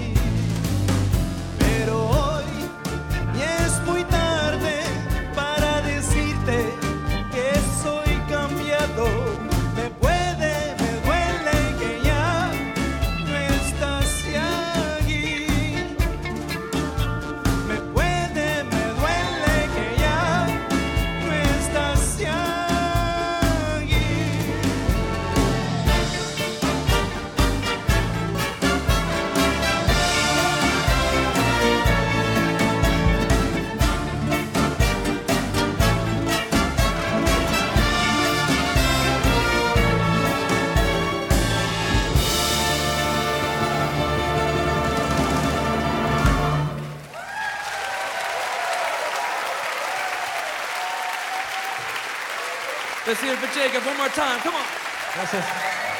Pero hoy ya es muy tarde para decirte que soy cambiado. Me duele que ya no estás aquí. Me duele que ya no estás aquí. Let's hear it for Jacob one more time. Come on. Gracias.